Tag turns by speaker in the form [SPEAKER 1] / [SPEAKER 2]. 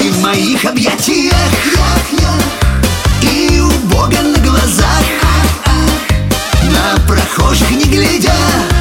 [SPEAKER 1] Ты в моих объятиях, и у Бога на глазах, на прохожих не глядя,